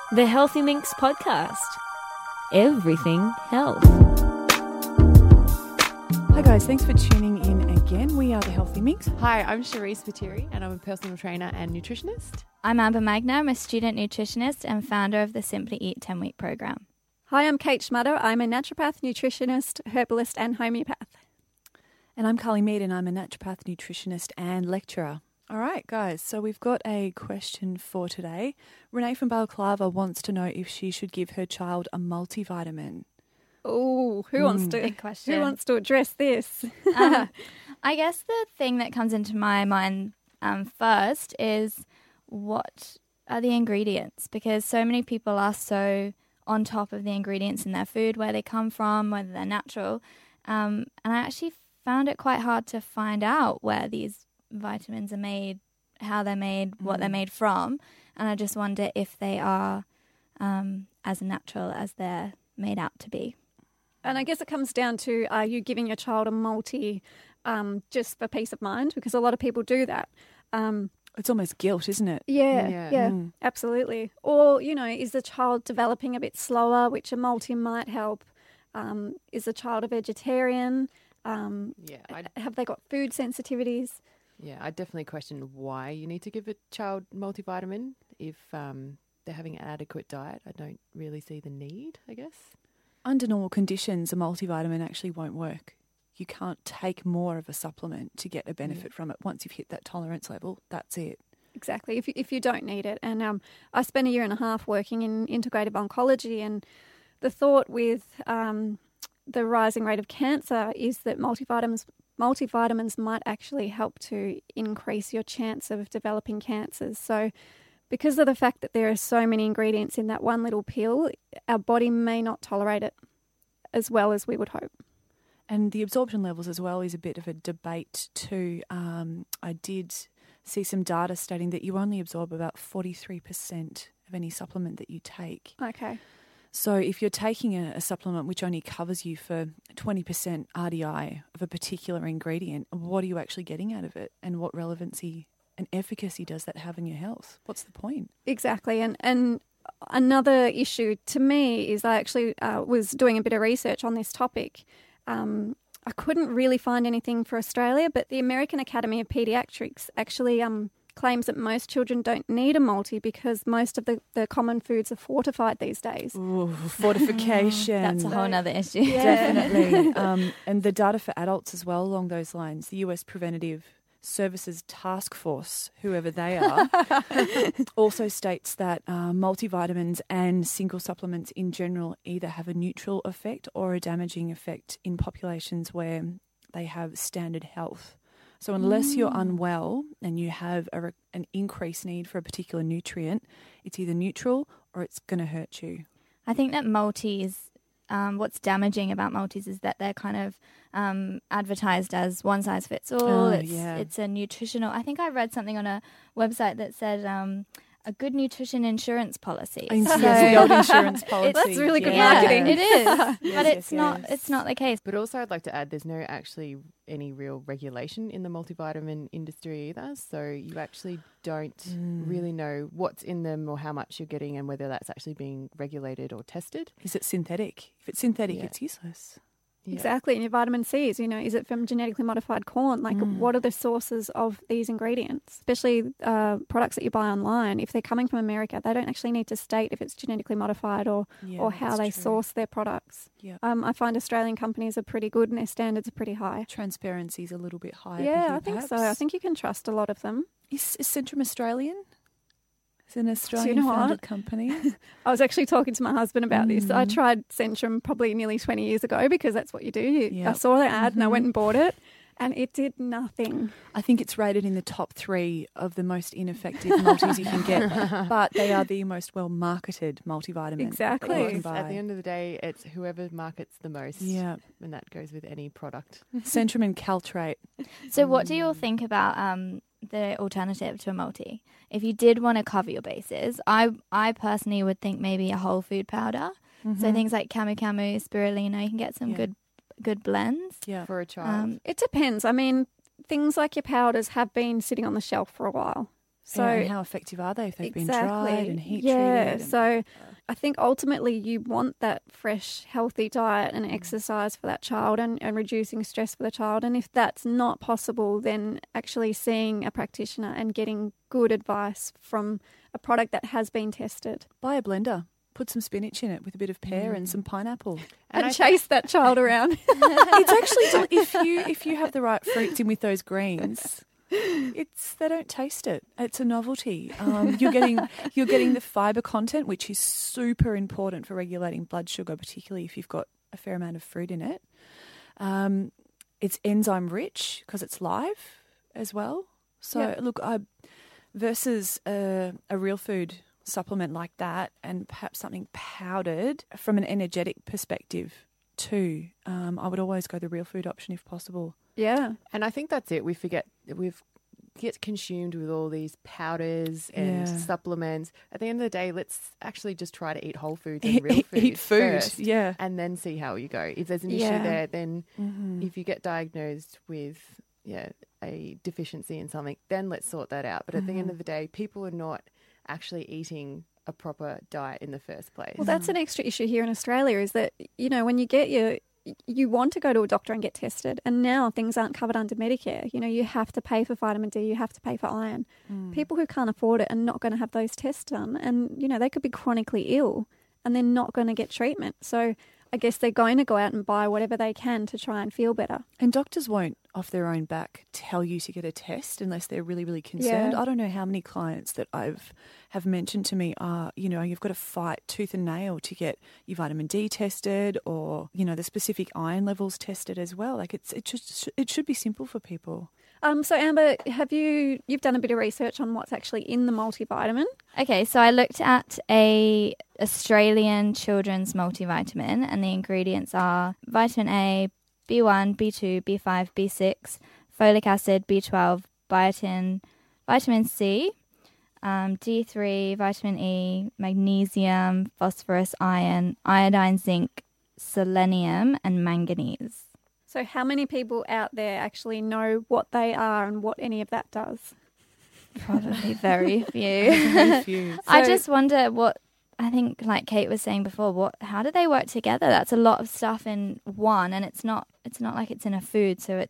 The Healthy Minx Podcast. Everything health. Hi guys, thanks for tuning in again. We are the Healthy Minx. Hi, I'm Charisse Patiri and I'm a personal trainer and nutritionist. I'm Amber Magna. I'm a student nutritionist and founder of the Simply Eat 10-week program. Hi, I'm Kate Schmutter. I'm a naturopath, nutritionist, herbalist and homeopath. And I'm Carly Mead and I'm a naturopath, nutritionist and lecturer. All right, guys, so we've got a question for today. Renee from Balaclava wants to know if she should give her child a multivitamin. Oh, who wants to address this? I guess the thing that comes into my mind first is what are the ingredients? Because so many people are so on top of the ingredients in their food, where they come from, whether they're natural. And I actually found it quite hard to find out where these vitamins are made, how they're made, what they're made from. And I just wonder if they are as natural as they're made out to be. And I guess it comes down to, are you giving your child a multi just for peace of mind? Because a lot of people do that. It's almost guilt, isn't it? Yeah, absolutely. Or, is the child developing a bit slower, which a multi might help? Is the child a vegetarian? Have they got food sensitivities? Yeah, I definitely question why you need to give a child multivitamin if they're having an adequate diet. I don't really see the need, I guess. Under normal conditions, a multivitamin actually won't work. You can't take more of a supplement to get a benefit from it. Once you've hit that tolerance level, that's it. Exactly, if you don't need it. And I spent 1.5 years working in integrative oncology, and the thought with the rising rate of cancer is that multivitamins might actually help to increase your chance of developing cancers. So because of the fact that there are so many ingredients in that one little pill, our body may not tolerate it as well as we would hope. And the absorption levels as well is a bit of a debate too. I did see some data stating that you only absorb about 43% of any supplement that you take. Okay. So if you're taking a supplement which only covers you for 20% RDI of a particular ingredient, what are you actually getting out of it? And what relevancy and efficacy does that have in your health? What's the point? Exactly. And another issue to me is I actually was doing a bit of research on this topic. I couldn't really find anything for Australia, but the American Academy of Pediatrics actually claims that most children don't need a multi because most of the common foods are fortified these days. Ooh, fortification. That's a whole other issue. Yeah. Definitely. And the data for adults as well along those lines, the US Preventative Services Task Force, whoever they are, also states that multivitamins and single supplements in general either have a neutral effect or a damaging effect in populations where they have standard health. So unless you're unwell and you have an increased need for a particular nutrient, it's either neutral or it's going to hurt you. I think that multis, what's damaging about multis is that they're kind of advertised as one size fits all. It's a nutritional. I think I read something on a website that said a good nutrition insurance policy. Yes, the old insurance policy. That's really good marketing. It is, Yes, but it's yes. It's not the case. But also I'd like to add there's no actually any real regulation in the multivitamin industry either. So you actually don't really know what's in them or how much you're getting and whether that's actually being regulated or tested. Is it synthetic? If it's synthetic, it's useless. Yeah. Exactly. And your vitamin C is, is it from genetically modified corn? Like, what are the sources of these ingredients? Especially products that you buy online. If they're coming from America, they don't actually need to state if it's genetically modified or how they source their products. Yeah. I find Australian companies are pretty good and their standards are pretty high. Transparency is a little bit higher. Yeah, I think so. I think you can trust a lot of them. Is Centrum Australian? It's an Australian-founded company. I was actually talking to my husband about this. I tried Centrum probably nearly 20 years ago because that's what you do. I saw the ad and I went and bought it and it did nothing. I think it's rated in the top 3 of the most ineffective multis you can get, but they are the most well-marketed multivitamins. Exactly. that you can buy. At the end of the day, it's whoever markets the most. Yeah. And that goes with any product. Centrum and Caltrate. So what do you all think about the alternative to a multi? If you did want to cover your bases, I personally would think maybe a whole food powder. So things like camu camu, spirulina, you can get some good blends. Yeah. For a child. It depends. I mean, things like your powders have been sitting on the shelf for a while. So and how effective are they if they've been dried and heat treated? So I think ultimately you want that fresh, healthy diet and exercise for that child and reducing stress for the child. And if that's not possible, then actually seeing a practitioner and getting good advice from a product that has been tested. Buy a blender. Put some spinach in it with a bit of pear and some pineapple. And chase that child around. It's actually, if you have the right fruits in with those greens, they don't taste it. It's a novelty. You're getting the fibre content, which is super important for regulating blood sugar, particularly if you've got a fair amount of fruit in it. It's enzyme rich because it's live as well. So look, versus a real food supplement like that, and perhaps something powdered from an energetic perspective too. I would always go the real food option if possible. Yeah. And I think that's it. We get consumed with all these powders and supplements. At the end of the day, let's actually just try to eat whole foods and real food. Eat food, first, yeah. and then see how you go. If there's an issue there, then if you get diagnosed with a deficiency in something, then let's sort that out. But at the end of the day, people are not actually eating a proper diet in the first place. Well, that's an extra issue here in Australia is that, when you get you want to go to a doctor and get tested, and now things aren't covered under Medicare. You have to pay for vitamin D, you have to pay for iron. People who can't afford it are not going to have those tests done, and, they could be chronically ill and they're not going to get treatment. So I guess they're going to go out and buy whatever they can to try and feel better. And doctors won't, off their own back, tell you to get a test unless they're really, really concerned. Yeah. I don't know how many clients that have mentioned to me are, you've got to fight tooth and nail to get your vitamin D tested or, the specific iron levels tested as well. Like it should be simple for people. So Amber, you've done a bit of research on what's actually in the multivitamin? Okay, so I looked at a Australian children's multivitamin, and the ingredients are vitamin A, B1, B2, B5, B6, folic acid, B12, biotin, vitamin C, D3, vitamin E, magnesium, phosphorus, iron, iodine, zinc, selenium, and manganese. So how many people out there actually know what they are and what any of that does? Probably very few. Very few. I just wonder what, I think like Kate was saying before, how do they work together? That's a lot of stuff in one, and it's not like it's in a food, so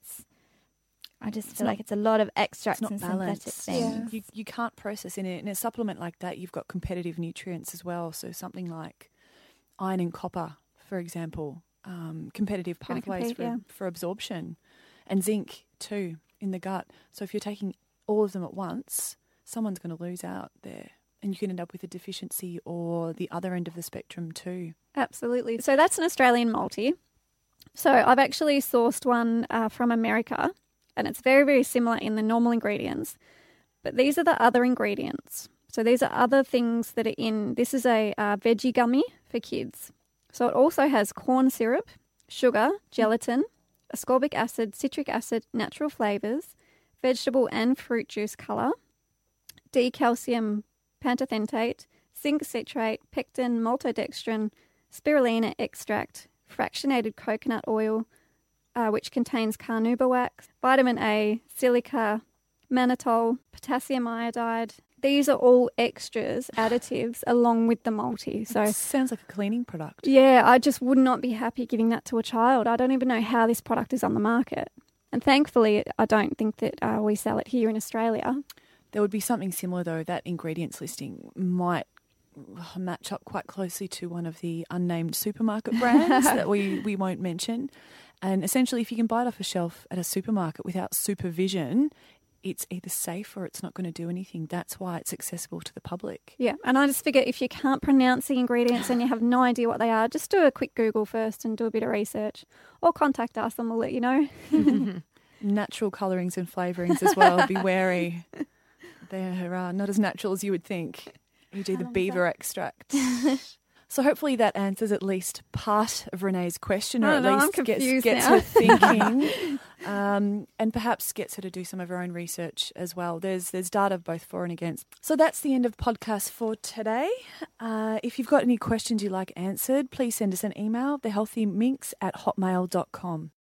I just feel like it's a lot of extracts and synthetic things. Yeah. You can't process in a supplement like that. You've got competitive nutrients as well. So something like iron and copper, for example, competitive pathways for absorption, and zinc too in the gut. So if you're taking all of them at once, someone's going to lose out there, and you can end up with a deficiency or the other end of the spectrum too. Absolutely. So that's an Australian multi. So I've actually sourced one from America, and it's very, very similar in the normal ingredients, but these are the other ingredients. So these are other things that are in. This is a veggie gummy for kids. So it also has corn syrup, sugar, gelatin, ascorbic acid, citric acid, natural flavours, vegetable and fruit juice colour, D-calcium pantothentate, zinc citrate, pectin, maltodextrin, spirulina extract, fractionated coconut oil, which contains carnauba wax, vitamin A, silica, mannitol, potassium iodide. These are all extras, additives, along with the multi. So it sounds like a cleaning product. Yeah, I just would not be happy giving that to a child. I don't even know how this product is on the market. And thankfully, I don't think that we sell it here in Australia. There would be something similar, though. That ingredients listing might match up quite closely to one of the unnamed supermarket brands that we won't mention. And essentially, if you can buy it off a shelf at a supermarket without supervision, it's either safe or it's not going to do anything. That's why it's accessible to the public. Yeah, and I just figure if you can't pronounce the ingredients and you have no idea what they are, just do a quick Google first and do a bit of research, or contact us and we'll let you know. Natural colourings and flavourings as well. Be wary. They're not as natural as you would think. You do the beaver extract. So hopefully that answers at least part of Renee's question, or at least gets her thinking, and perhaps gets her to do some of her own research as well. There's data both for and against. So that's the end of the podcast for today. If you've got any questions you'd like answered, please send us an email, thehealthyminx@hotmail.com.